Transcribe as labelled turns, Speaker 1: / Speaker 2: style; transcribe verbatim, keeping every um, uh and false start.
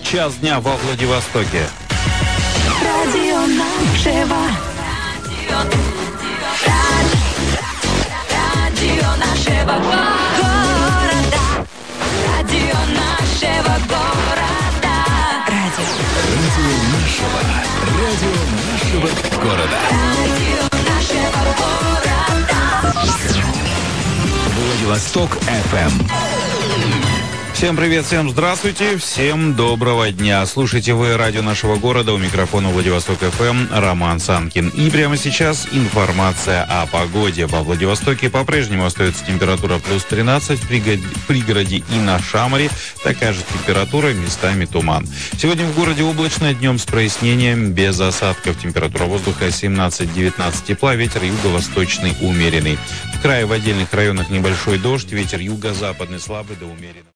Speaker 1: час дня во Владивостоке.
Speaker 2: Радио нашего. Радио нашего города. Радио нашего города. Радио.
Speaker 3: Радио нашего. Радио нашего города.
Speaker 2: Радио нашего города.
Speaker 3: Владивосток эф эм.
Speaker 1: Всем привет, всем здравствуйте, всем доброго дня. Слушайте вы радио нашего города, у микрофона Владивосток эф эм Роман Санкин. И прямо сейчас информация о погоде. Во Владивостоке по-прежнему остается температура плюс тринадцать, в пригороде и на Шамаре такая же температура, местами туман. Сегодня в городе облачно, днем с прояснением, без осадков. Температура воздуха семнадцать-девятнадцать тепла, ветер юго-восточный умеренный. В крае в отдельных районах небольшой дождь, ветер юго-западный слабый до умеренный.